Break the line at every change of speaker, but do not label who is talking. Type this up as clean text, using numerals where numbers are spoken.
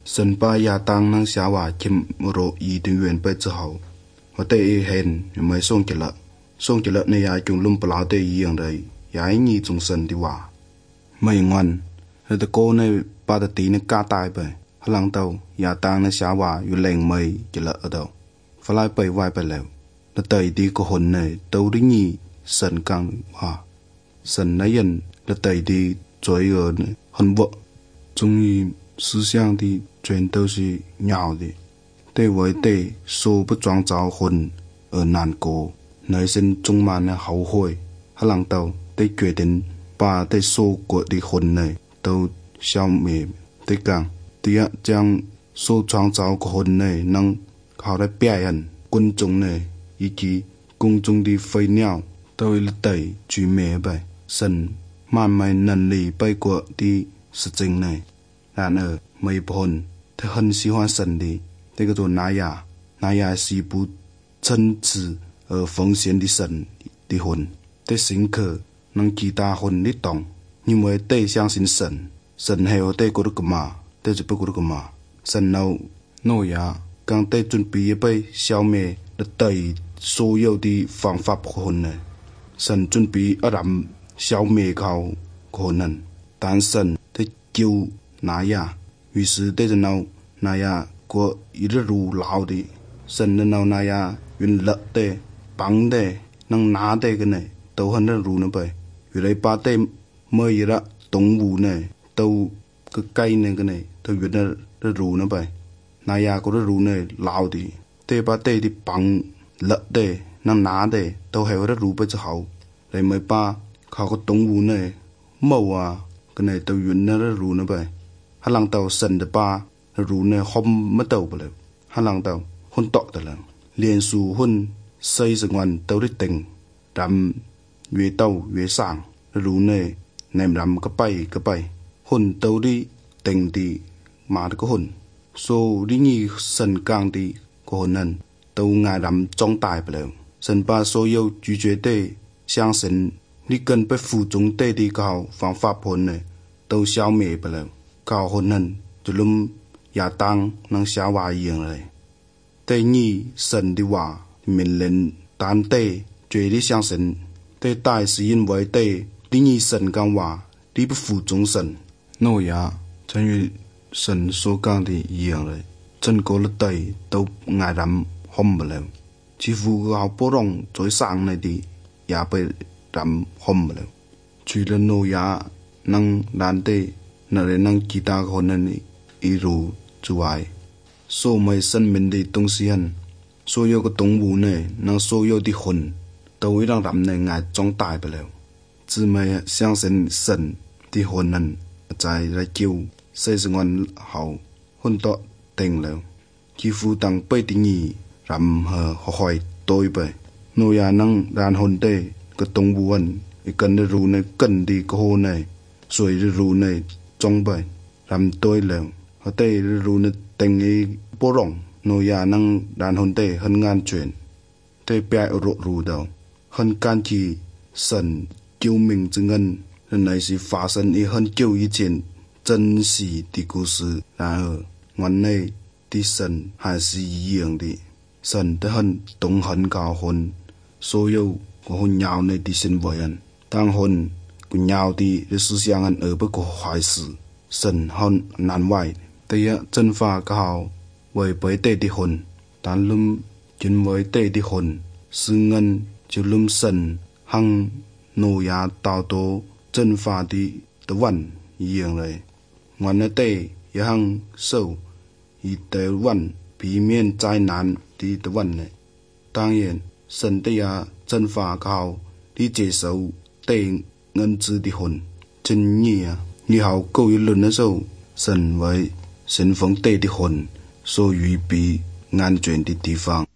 神把亚当能夏娃进入伊甸園壁之後，我哋現咪送極啦，送極啦你也仲諗不嬲的一樣的，也係眾神的話，咪按，你哋哥呢把啲地呢加大唄，喺冷度亞當呢夏娃要靈咪極啦喺度，發來被歪ไปแล้วแล้ว第啲個คน呢都啲二神講話，神那人แล้ว第啲罪惡呢很惡，終於思想的全都是鳥的，對為對所不創造魂而難過，內心充滿了後悔，喺冷度對決定把對所過的魂呢都消滅，對講第一將所創造的魂呢能靠來表現觀眾呢以及公眾的飛鳥都會對絕滅唄，神慢慢能力背過的事情呢。然而，每部分他很喜歡神的，這個做拿亞是一部真摯而奉獻的神的魂，對深刻能其他魂的懂，因為對相信神，神係有對嗰度個嘛，對就不嗰度個嘛，神腦諾亞剛對準備被消滅的對所有的方法魂呢，神準備一然消滅เขา可能，但神對救拿亞，於是對着腦拿亞過一日如老的，神的腦拿亞原勒的、綁的、能拿的個呢，都很日如呢唄，原來把的每一個動物呢，都個雞呢個呢，都原來日如呢唄，拿亞個日如呢老的，對把的的綁勒的、能拿的，都係日如唄之後，你咪把靠個動物呢，貓啊個呢都原來日如呢唄。喺冷度神的巴如呢hom乜到不了，喺冷度混多的了，連數混40萬都的定，然越到越上，如呢nem然個拜，混都的定的嘛的個混，所以你神講的個人都愛然長大不了，神把所有拒絕的相信，你根本服從對的個方法本呢，都消滅不了。cao hôn hân cho lum gia tăng năng xá hòa yên rồi tây nhi sân đi hòa mình lên tán tây chơi đi sang sân tây tai sử yên với tây đi nhi sân càng hòa đi bất phụ chúng sân nô ya chân như sân số càng thì yên rồi chân cố là tây tàu ngài rắm hôm bờ lều chỉ phụ gạo bố rong chối sang này đi ya bị rắm hôm bờ lều chỉ là nô ya năng đàn tây nợ năng kita hôn nên iru chuai số mấy sân mình đi tung xiên số yêu cái tung vũ này năng số yêu đi hồn tàu đang làm này ngài trong tài bờ lều chỉ mấy相信神đi hồn nên在来救xây dựng ngon hậu hôn tọ tình lều chỉ phụ tăng bay tình nhị làm hờ hỏi tôi bề nội ya năng đàn hồn tê cái tung vũ anh cần được ru này cần đi cái hồn này rồi ru này trong bài làm tôi là họ tây ru nè tình ý bố rộng nội ya năng đàn hồn tây hơn ngàn chuyện tây bè rộ ru đầu hơn can chi sần cứu mình chứng ngân lần này sẽ phát sinh ý hơn cứu ý chuyện chân sĩ thì cố sự là ở ngoan này thì sần hay là yên đi sần tới hơn tổng hận cao hồn số yêu của hồn nhau này thì sinh với anh tăng hồn của nhau thì sự sang anh ở bất có hoài sự sân hồn nan vải tây chân pha cao với bấy tây đi hồn tan lum chuyên với tây đi hồn sư ngân chiều lum sân hăng nô ya tao tố chân pha đi tớ văn yên rồi ngoan ở tây ya hăng sâu y tớ văn bị miên trái nạn đi tớ văn này当然神的呀真法高你接受对恩知的魂真意啊你好够一轮的时候神为神风对的魂所预备安全的地方